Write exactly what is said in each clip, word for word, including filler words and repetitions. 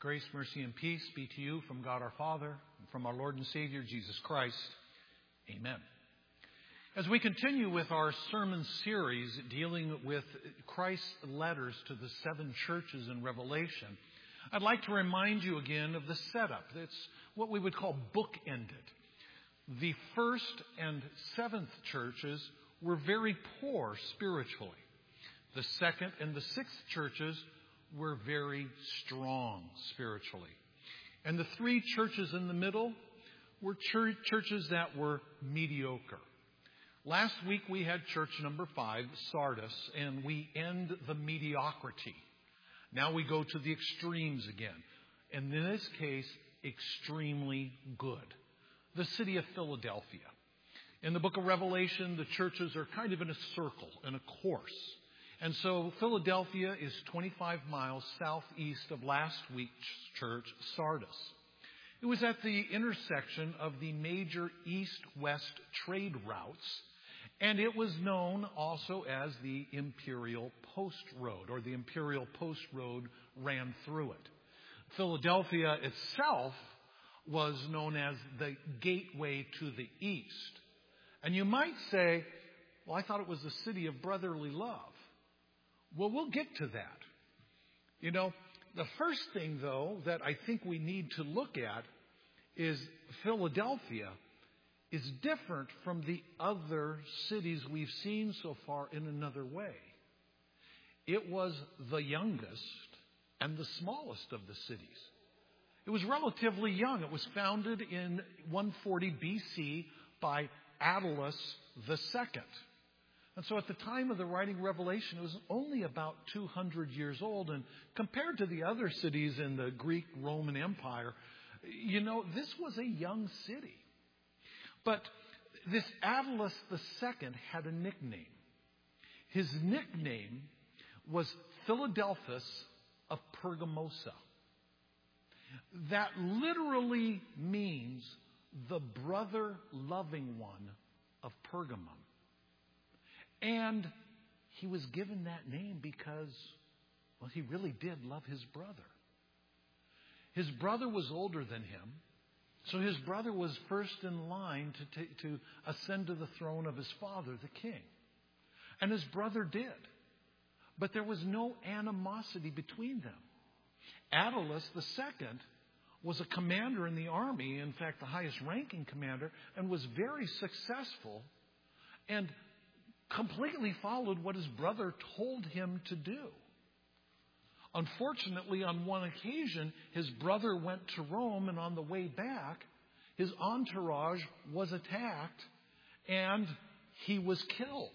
Grace, mercy, and peace be to you from God our Father and from our Lord and Savior, Jesus Christ. Amen. As we continue with our sermon series dealing with Christ's letters to the seven churches in Revelation, I'd like to remind you again of the setup. It's what we would call bookended. The first and seventh churches were very poor spiritually. The second and the sixth churches were very strong spiritually. And the three churches in the middle were church, churches that were mediocre. Last week we had church number five, Sardis, and we end the mediocrity. Now we go to the extremes again. And in this case, extremely good. The city of Philadelphia. In the book of Revelation, the churches are kind of in a circle, in a course. And so Philadelphia is twenty-five miles southeast of last week's church, Sardis. It was at the intersection of the major east-west trade routes, and it was known also as the Imperial Post Road, or the Imperial Post Road ran through it. Philadelphia itself was known as the gateway to the east. And you might say, well, I thought it was the city of brotherly love. Well, we'll get to that. You know, the first thing, though, that I think we need to look at is Philadelphia is different from the other cities we've seen so far in another way. It was the youngest and the smallest of the cities. It was relatively young. It was founded in one forty B C by Attalus the Second. And so at the time of the writing Revelation, it was only about two hundred years old. And compared to the other cities in the Greek Roman Empire, you know, this was a young city. But this Attalus the Second had a nickname. His nickname was Philadelphus of Pergamosa. That literally means the brother-loving one of Pergamum. And he was given that name because, well, he really did love his brother. His brother was older than him, so his brother was first in line to, t- to ascend to the throne of his father, the king. And his brother did. But there was no animosity between them. Attalus the Second was a commander in the army, in fact, the highest ranking commander, and was very successful and completely followed what his brother told him to do. Unfortunately, on one occasion, his brother went to Rome, and on the way back, his entourage was attacked, and he was killed.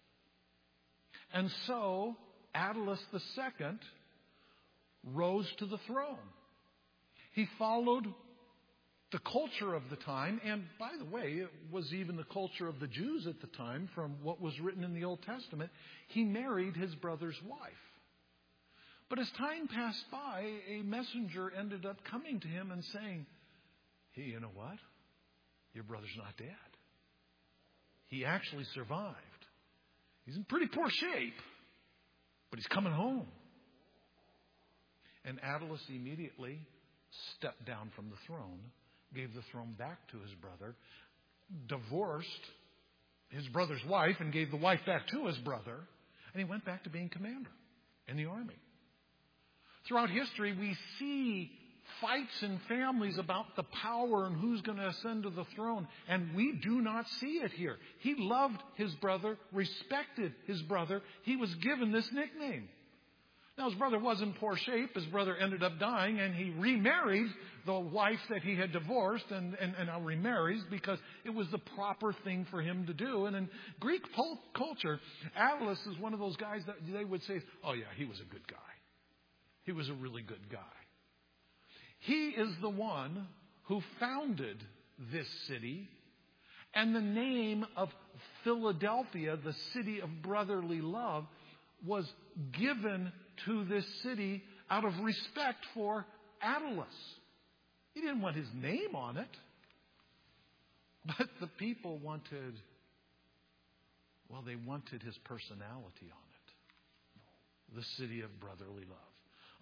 And so, Attalus the Second rose to the throne. He followed the culture of the time, and by the way, it was even the culture of the Jews at the time from what was written in the Old Testament. He married his brother's wife. But as time passed by, a messenger ended up coming to him and saying, hey, you know what? Your brother's not dead. He actually survived. He's in pretty poor shape, but he's coming home. And Attalus immediately stepped down from the throne, gave the throne back to his brother, divorced his brother's wife and gave the wife back to his brother, and he went back to being commander in the army. Throughout history, we see fights in families about the power and who's going to ascend to the throne, and we do not see it here. He loved his brother, respected his brother. He was given this nickname. Now, his brother was in poor shape. His brother ended up dying, and he remarried the wife that he had divorced, and, and, and now remarries because it was the proper thing for him to do. And in Greek culture, Attalus is one of those guys that they would say, oh, yeah, he was a good guy. He was a really good guy. He is the one who founded this city, and the name of Philadelphia, the city of brotherly love, was given to this city out of respect for Attalus. He didn't want his name on it, but the people wanted, well, they wanted his personality on it. The city of brotherly love.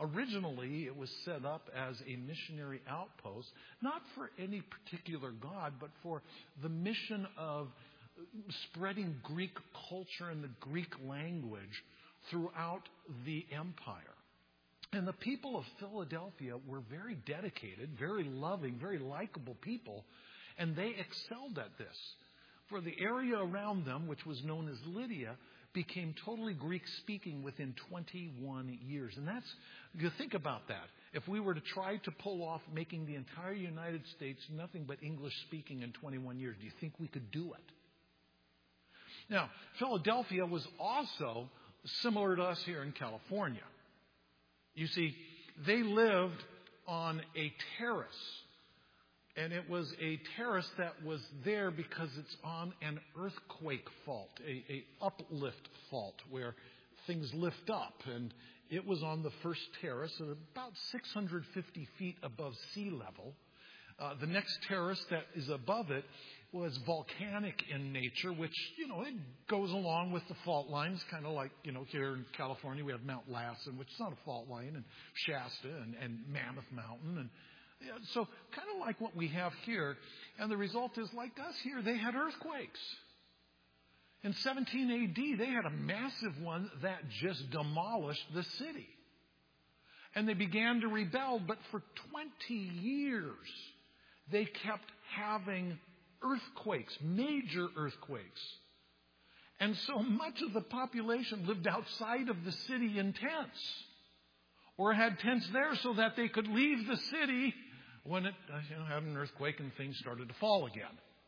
Originally, it was set up as a missionary outpost, not for any particular god, but for the mission of spreading Greek culture and the Greek language throughout the empire. And the people of Philadelphia were very dedicated, very loving, very likable people, and they excelled at this. For the area around them, which was known as Lydia, became totally Greek-speaking within twenty-one years. And that's, you think about that. If we were to try to pull off making the entire United States nothing but English-speaking in twenty-one years, do you think we could do it? Now, Philadelphia was also similar to us here in California. You see, they lived on a terrace. And it was a terrace that was there because it's on an earthquake fault, a, a uplift fault where things lift up. And it was on the first terrace at about six hundred fifty feet above sea level. Uh, the next terrace that is above it was volcanic in nature, which, you know, it goes along with the fault lines, kind of like, you know, here in California we have Mount Lassen, which is not a fault line, and Shasta and, and Mammoth Mountain, and yeah, so kind of like what we have here. And the result is, like us here, they had earthquakes. In seventeen A D, they had a massive one that just demolished the city. And they began to rebel, but for twenty years, they kept having earthquakes, major earthquakes. And so much of the population lived outside of the city in tents, or had tents there so that they could leave the city when it you know, had an earthquake and things started to fall again.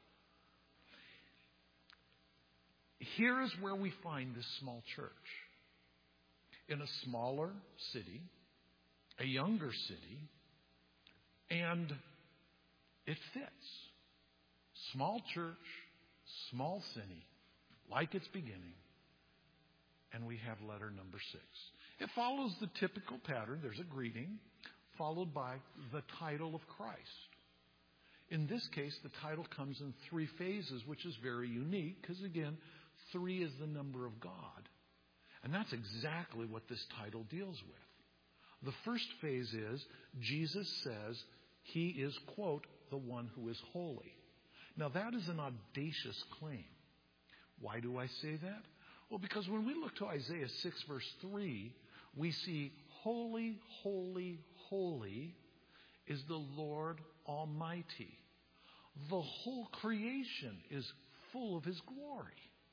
Here is where we find this small church. In a smaller city, a younger city, and it fits. Small church, small city, like its beginning, and we have letter number six. It follows the typical pattern. There's a greeting, followed by the title of Christ. In this case, the title comes in three phases, which is very unique because, again, three is the number of God. And that's exactly what this title deals with. The first phase is Jesus says he is, quote, the one who is holy. Now, that is an audacious claim. Why do I say that? Well, because when we look to Isaiah six, verse three, we see holy, holy, holy is the Lord Almighty. The whole creation is full of his glory.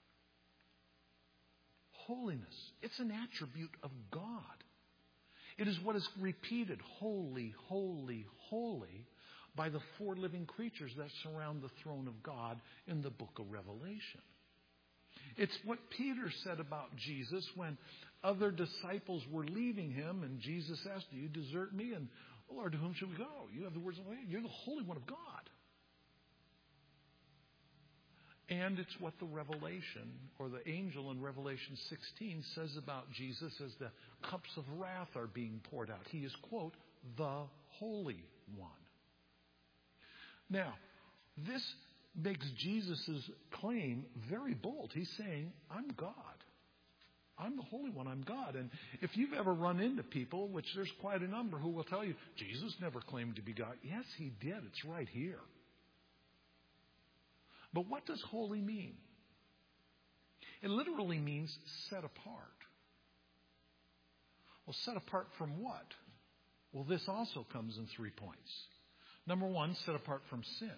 Holiness, it's an attribute of God. It is what is repeated, holy, holy, holy, by the four living creatures that surround the throne of God in the book of Revelation. It's what Peter said about Jesus when other disciples were leaving him, and Jesus asked, do you desert me? And, Lord, to whom should we go? You have the words of life. You're the Holy One of God. And it's what the Revelation, or the angel in Revelation sixteen says about Jesus as the cups of wrath are being poured out. He is, quote, the Holy One. Now, this makes Jesus' claim very bold. He's saying, I'm God. I'm the Holy One. I'm God. And if you've ever run into people, which there's quite a number, who will tell you, Jesus never claimed to be God. Yes, he did. It's right here. But what does holy mean? It literally means set apart. Well, set apart from what? Well, this also comes in three points. Number one, set apart from sin.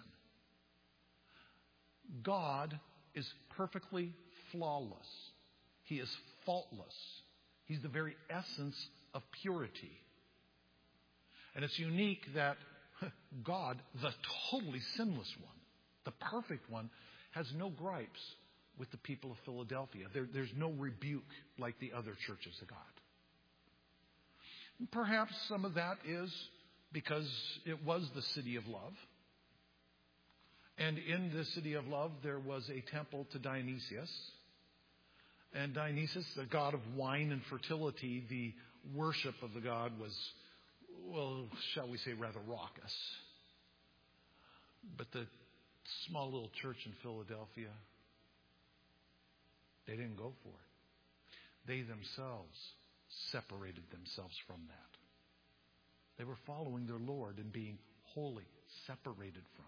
God is perfectly flawless. He is faultless. He's the very essence of purity. And it's unique that God, the totally sinless one, the perfect one, has no gripes with the people of Philadelphia. There, there's no rebuke like the other churches of God. And perhaps some of that is because it was the city of love. And in the city of love, there was a temple to Dionysius. And Dionysius, the god of wine and fertility, the worship of the god was, well, shall we say, rather raucous. But the small little church in Philadelphia, they didn't go for it. They themselves separated themselves from that. They were following their Lord and being holy, separated from.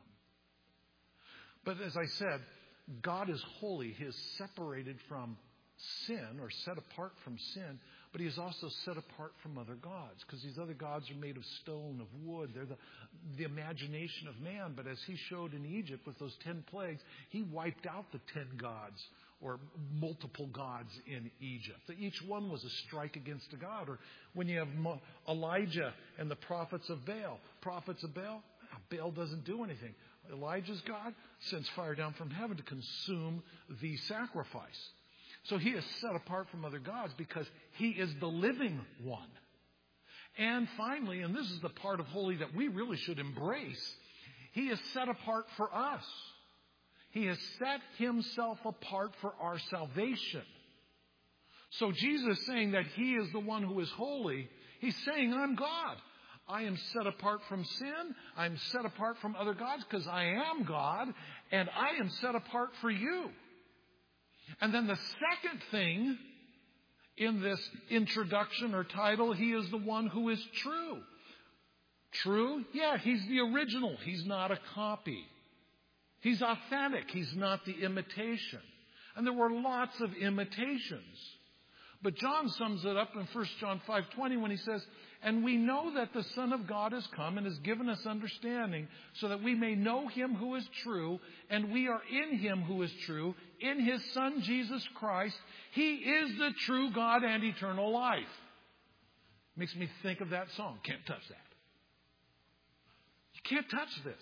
But as I said, God is holy. He is separated from sin, or set apart from sin, but He is also set apart from other gods, because these other gods are made of stone, of wood. They're the, the imagination of man. But as He showed in Egypt with those ten plagues, He wiped out the ten gods, or multiple gods in Egypt. Each one was a strike against a god. Or when you have Elijah and the prophets of Baal. Prophets of Baal, Baal doesn't do anything. Elijah's God sends fire down from heaven to consume the sacrifice. So He is set apart from other gods because He is the living one. And finally, and this is the part of holy that we really should embrace, He is set apart for us. He has set Himself apart for our salvation. So Jesus is saying that He is the one who is holy. He's saying, I'm God. I am set apart from sin. I'm set apart from other gods because I am God. And I am set apart for you. And then the second thing in this introduction or title, He is the one who is true. True? Yeah, He's the original. He's not a copy. He's authentic. He's not the imitation. And there were lots of imitations. But John sums it up in First John five twenty when he says, and we know that the Son of God has come and has given us understanding so that we may know Him who is true, and we are in Him who is true, in His Son Jesus Christ. He is the true God and eternal life. Makes me think of that song. Can't touch that. You can't touch this.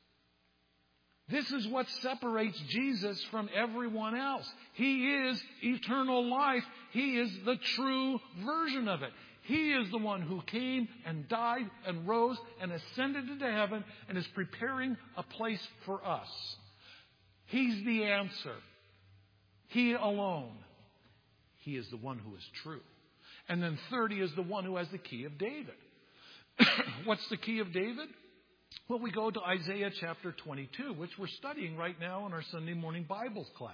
This is what separates Jesus from everyone else. He is eternal life. He is the true version of it. He is the one who came and died and rose and ascended into heaven and is preparing a place for us. He's the answer. He alone. He is the one who is true. And then third, He is the one who has the key of David. What's the key of David? Well, we go to Isaiah chapter twenty-two, which we're studying right now in our Sunday morning Bible class.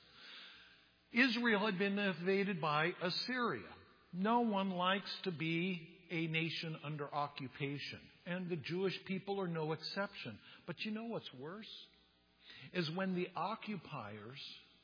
Israel had been invaded by Assyria. No one likes to be a nation under occupation, and the Jewish people are no exception. But you know what's worse? Is when the occupiers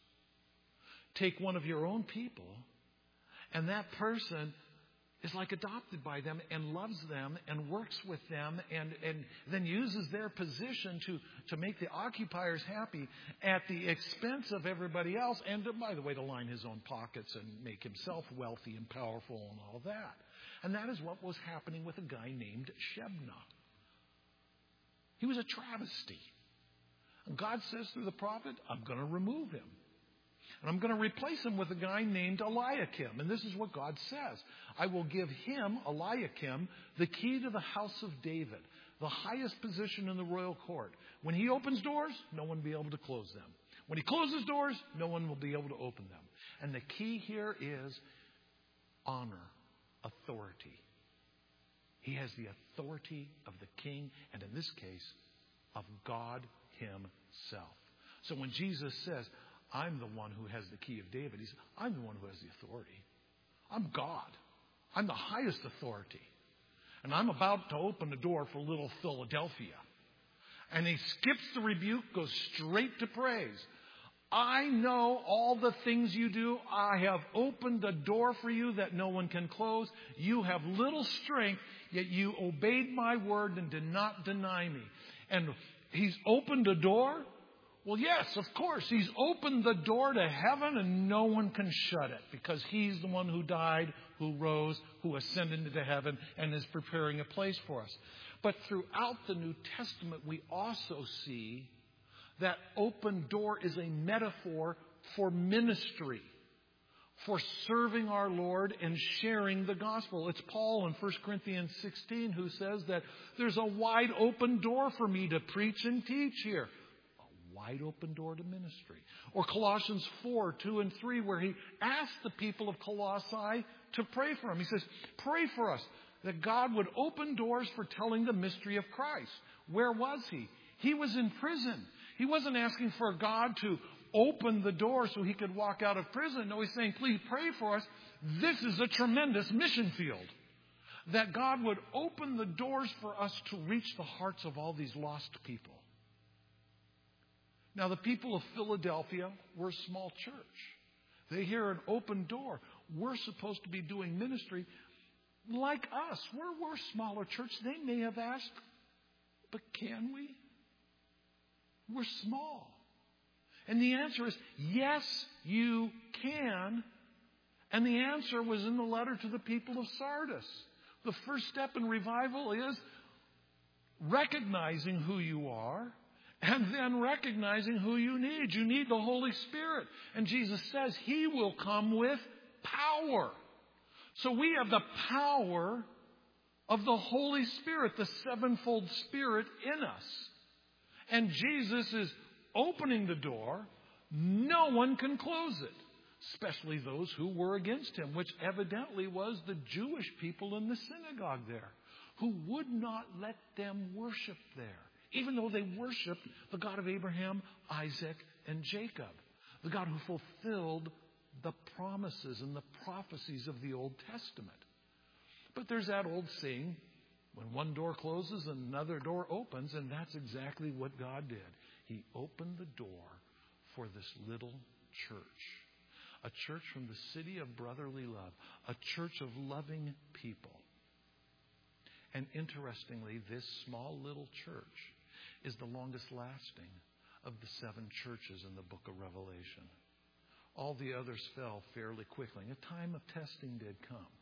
take one of your own people, and that person is like adopted by them and loves them and works with them and, and then uses their position to, to make the occupiers happy at the expense of everybody else, and, by the way, to line his own pockets and make himself wealthy and powerful and all of that. And that is what was happening with a guy named Shebna. He was a travesty. And God says through the prophet, I'm going to remove him. And I'm going to replace him with a guy named Eliakim. And this is what God says. I will give him, Eliakim, the key to the house of David, the highest position in the royal court. When he opens doors, no one will be able to close them. When he closes doors, no one will be able to open them. And the key here is honor, authority. He has the authority of the king, and in this case, of God Himself. So when Jesus says, I'm the one who has the key of David, He says, I'm the one who has the authority. I'm God. I'm the highest authority. And I'm about to open the door for little Philadelphia. And He skips the rebuke, goes straight to praise. I know all the things you do. I have opened the door for you that no one can close. You have little strength, yet you obeyed my word and did not deny me. And He's opened a door. Well, yes, of course. He's opened the door to heaven and no one can shut it because He's the one who died, who rose, who ascended into heaven and is preparing a place for us. But throughout the New Testament, we also see that open door is a metaphor for ministry, for serving our Lord and sharing the gospel. It's Paul in First Corinthians sixteen who says that there's a wide open door for me to preach and teach here. Wide open door to ministry. Or Colossians four, two and three, where he asked the people of Colossae to pray for him. He says, pray for us that God would open doors for telling the mystery of Christ. Where was he? He was in prison. He wasn't asking for God to open the door so he could walk out of prison. No, he's saying, please pray for us. This is a tremendous mission field. that God would open the doors for us to reach the hearts of all these lost people. Now, the people of Philadelphia were a small church. They hear an open door. We're supposed to be doing ministry like us. We're, we're a smaller church. They may have asked, but can we? We're small. And the answer is, yes, you can. And the answer was in the letter to the people of Sardis. The first step in revival is recognizing who you are and then recognizing who you need. You need the Holy Spirit. And Jesus says He will come with power. So we have the power of the Holy Spirit, the sevenfold Spirit in us. And Jesus is opening the door. No one can close it, especially those who were against Him, which evidently was the Jewish people in the synagogue there, who would not let them worship there, even though they worshiped the God of Abraham, Isaac, and Jacob, the God who fulfilled the promises and the prophecies of the Old Testament. But there's that old saying, when one door closes, another door opens, and that's exactly what God did. He opened the door for this little church, a church from the city of brotherly love, a church of loving people. And interestingly, this small little church is the longest lasting of the seven churches in the book of Revelation. All the others fell fairly quickly. A time of testing did come.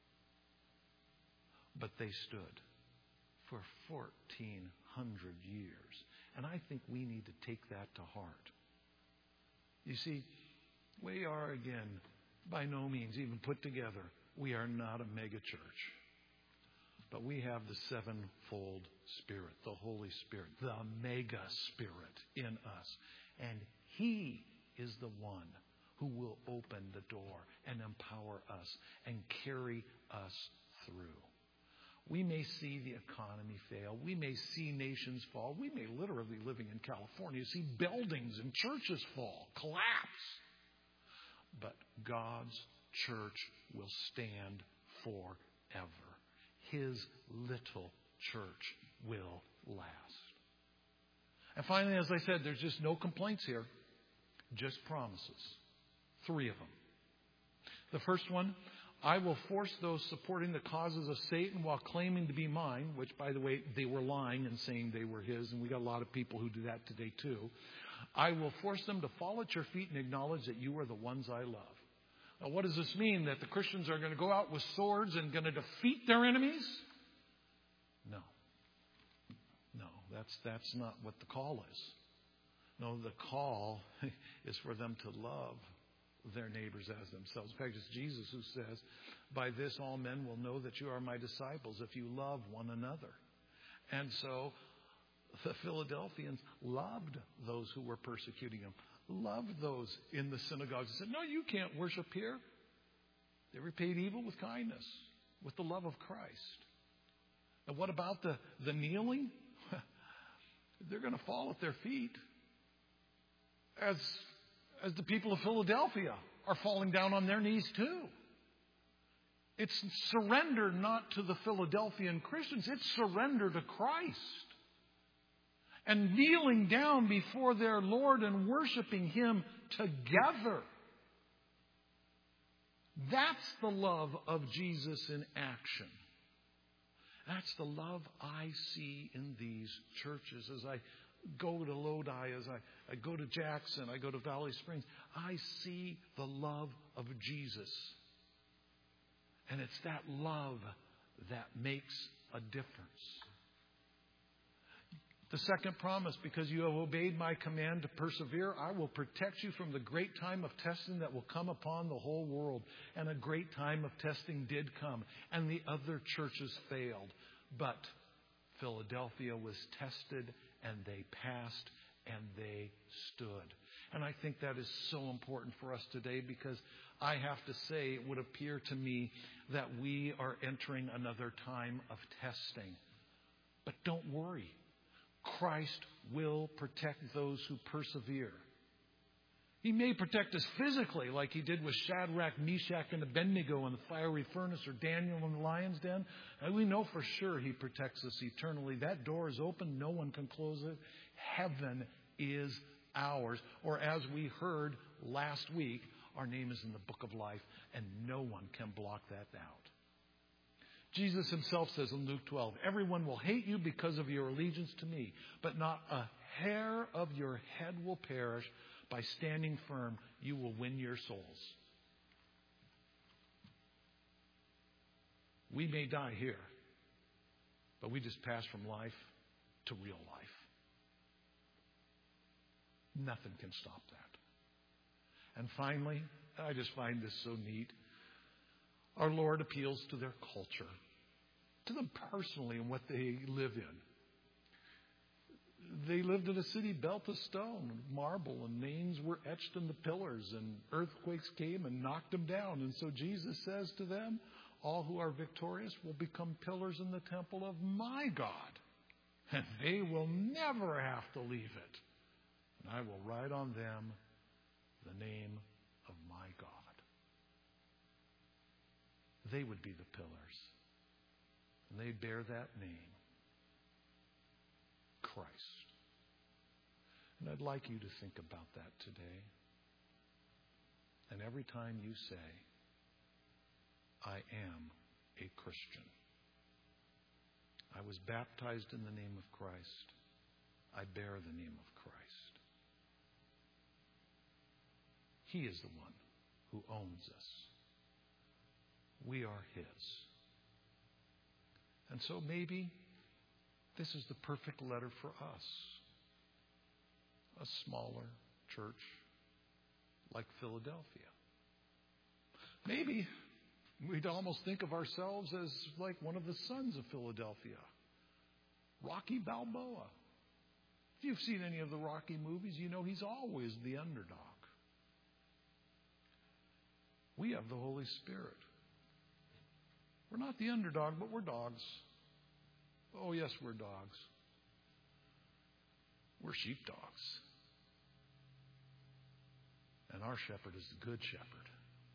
But they stood for fourteen hundred years. And I think we need to take that to heart. You see, we are, again, by no means even put together. We are not a mega church. But we have the sevenfold Spirit, the Holy Spirit, the mega Spirit in us. And He is the one who will open the door and empower us and carry us through. We may see the economy fail. We may see nations fall. We may literally, living in California, see buildings and churches fall, collapse. But God's church will stand forever. His little church will last. And finally, as I said, there's just no complaints here, just promises. Three of them. The first one, I will force those supporting the causes of Satan while claiming to be mine, which, by the way, they were lying and saying they were his, and we got a lot of people who do that today too. I will force them to fall at your feet and acknowledge that you are the ones I love. Now, what does this mean? That the Christians are going to go out with swords and going to defeat their enemies? No. No, that's, that's not what the call is. No, the call is for them to love their neighbors as themselves. In fact, it's Jesus who says, by this all men will know that you are my disciples if you love one another. And so the Philadelphians loved those who were persecuting them, loved those in the synagogues and said, no, you can't worship here. They repaid evil with kindness, with the love of Christ. And what about the, the kneeling? They're going to fall at their feet as As the people of Philadelphia are falling down on their knees too. It's surrender not to the Philadelphian Christians. It's surrender to Christ. And kneeling down before their Lord and worshiping Him together. That's the love of Jesus in action. That's the love I see in these churches as I go to Lodi, as I, I go to Jackson, I go to Valley Springs. I see the love of Jesus. And it's that love that makes a difference. The second promise, because you have obeyed my command to persevere, I will protect you from the great time of testing that will come upon the whole world. And a great time of testing did come. And the other churches failed. But Philadelphia was tested, and they passed, and they stood. And I think that is so important for us today, because I have to say, it would appear to me that we are entering another time of testing. But don't worry. Christ will protect those who persevere. He may protect us physically like he did with Shadrach, Meshach, and Abednego in the fiery furnace, or Daniel in the lion's den. And we know for sure he protects us eternally. That door is open. No one can close it. Heaven is ours. Or as we heard last week, our name is in the book of life, and no one can block that out. Jesus himself says in Luke twelve, everyone will hate you because of your allegiance to me, but not a hair of your head will perish. By standing firm, you will win your souls. We may die here, but we just pass from life to real life. Nothing can stop that. And finally, I just find this so neat. Our Lord appeals to their culture, to them personally and what they live in. They lived in a city built of stone and marble, and names were etched in the pillars, and earthquakes came and knocked them down. And so Jesus says to them, all who are victorious will become pillars in the temple of my God, and they will never have to leave it. And I will write on them the name of my God. They would be the pillars, and they'd bear that name, Christ. And I'd like you to think about that today. And every time you say, I am a Christian. I was baptized in the name of Christ. I bear the name of Christ. He is the one who owns us. We are His. And so maybe this is the perfect letter for us. A smaller church like Philadelphia. Maybe we'd almost think of ourselves as like one of the sons of Philadelphia. Rocky Balboa. If you've seen any of the Rocky movies, you know he's always the underdog. We have the Holy Spirit. We're not the underdog, but we're dogs. Oh, yes, we're dogs. We're sheepdogs. And our shepherd is the good shepherd.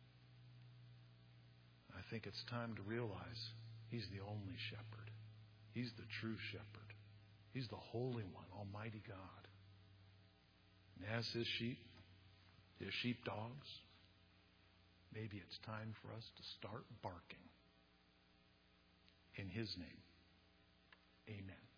I think it's time to realize he's the only shepherd. He's the true shepherd. He's the Holy One, Almighty God. And as his sheep, his sheepdogs, maybe it's time for us to start barking. In his name, amen.